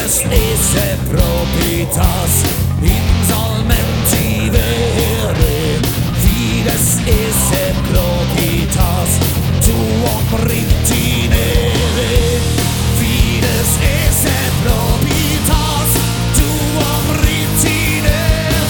Fides esse propritas insolventi vere. Fides esse propritas tuum ritinere. Fides esse propritas tuum ritinere.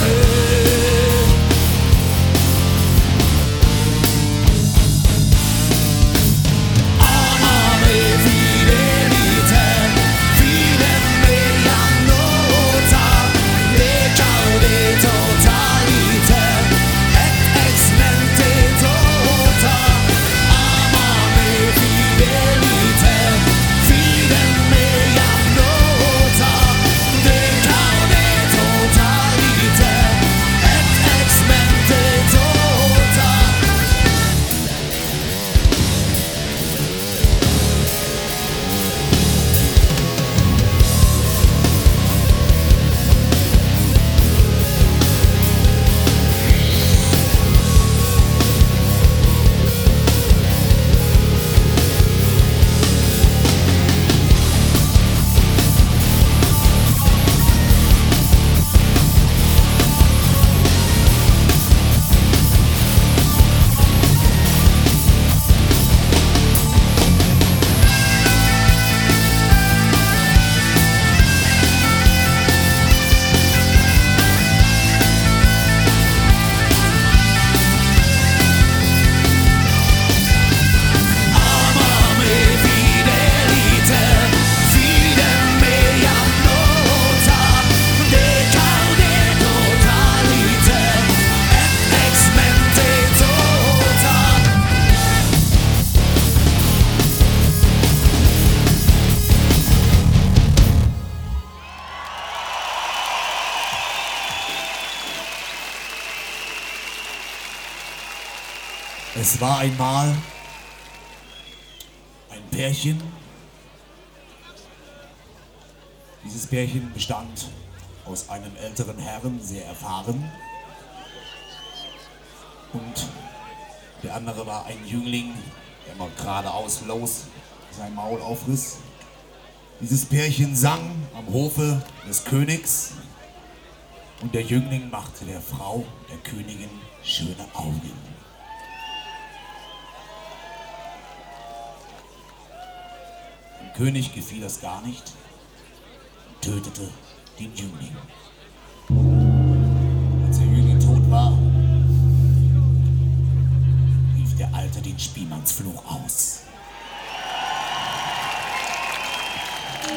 Es war einmal ein Pärchen. Dieses Pärchen bestand aus einem älteren Herrn, sehr erfahren. Und der andere war ein Jüngling, der mal geradeaus los sein Maul aufriss. Dieses Pärchen sang am Hofe des Königs. Und der Jüngling machte der Frau, der Königin, schöne Augen. Dem König gefiel das gar nicht und tötete den Jüngling. Als der Jüngling tot war, rief der Alte den Spielmannsfluch aus.